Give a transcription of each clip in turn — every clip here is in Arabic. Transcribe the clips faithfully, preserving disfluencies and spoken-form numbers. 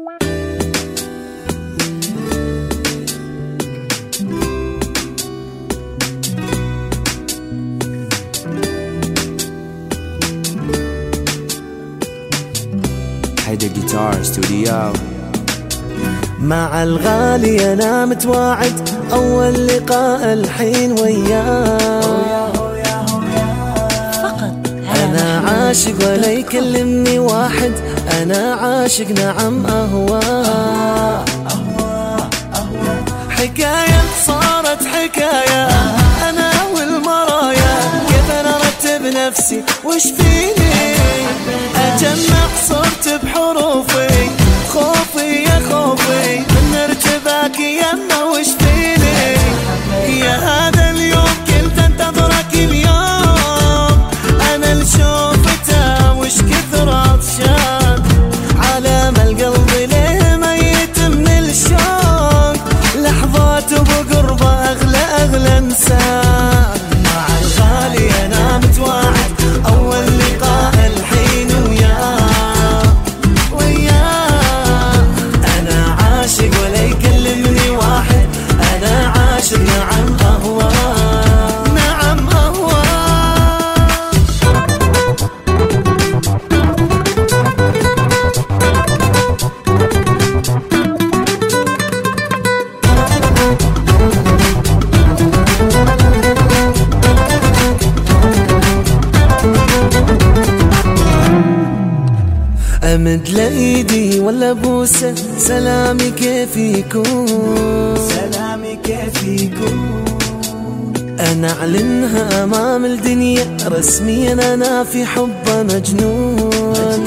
حيدر جيتار ستوديو. مع الغالي أنا متواعد، أول لقاء الحين وياه. أنا عاشق ولا يكلمني واحد، أنا عاشق نعم أهواه. حكاية صارت حكاية، أنا والمرايا كيف أنا أرتب نفسي وش فيني، أجمع صرت بحروفي، خوفي يا خوفي من ارتباك يما وش فيني. يا هذا اليوم كنت انتظرك اليوم، أنا لشوفته وش كثر عطشان، عالم القلب ليه ميت من الشوق، لحظات بقربه أغلى أغلى إنسان. مع الغالي أنا متواعد، أول لقاء الحين وياه وياه. أنا عاشق ولا يكلمني واحد، أنا عاشق نعم أهواه نعم أهواه. أمد لإيدي ولا بوسة، سلامي كيف يكون، سلامي كيف يكون. أنا أعلنها أمام الدنيا رسميا، أنا في حبه مجنون.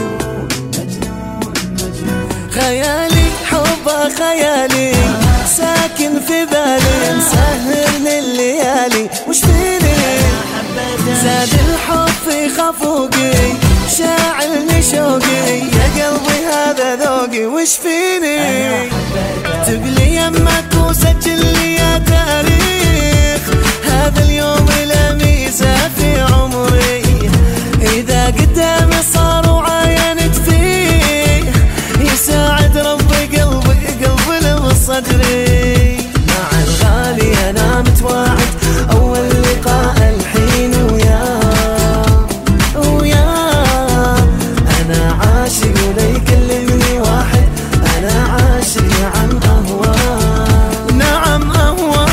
خيالي حبه خيالي ساكن في بالي، مسهرني الليالي وش فيني، زاد الحب في خفوقي، شاعلني شوقي يا قلبي هذا ذوقي وش فيني. تقلي يمك وسجل لي يا تاريخ، هذا اليوم له ميزة في عمري، إذا قدامي صار وعاينت فيه، يساعد ربي قلبي قلبي بصدري. مع الغالي أنا متواعد، أول لقاء الحين وياه وياه. أنا عاشق ولا يكلمني واحد، أنا عاشق نعم أهواه نعم أهواه.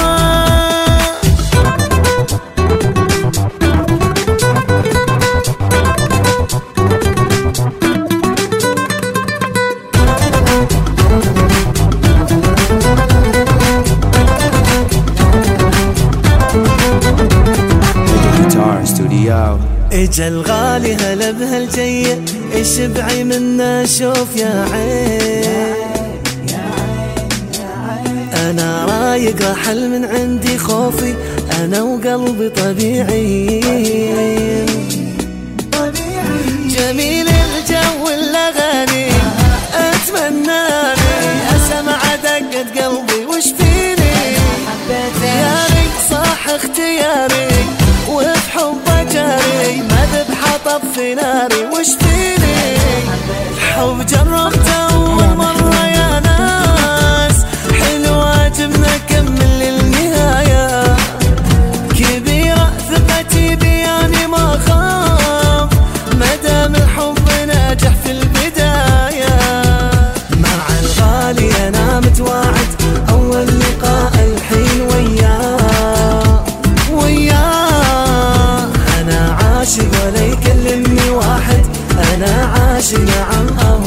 اجا الغالي هلا بهالجية، اشبعي منا شوف يا عين. انا رايق رحل من عندي خوفي، انا وقلبي طبيعي. جميل الجو الاغاني اتمناني، اسمع دقة قلبي وش فيني. اختياري صح اختياري، وفي حبه جاري، ما ذبحه طب في ناري وش فيني. الحب جربته اول مره يا ناس، حلو واجبنا كمل للنهايه، كبيره ثقتي بياني ما خاف، مادام الحب ناجح في البدايه. مع الغالي انا متواعد، اول لقاء الحين وياه وياه. انا عاشق ولا يكلمني واحد، أنا عاشق نعم أهواه.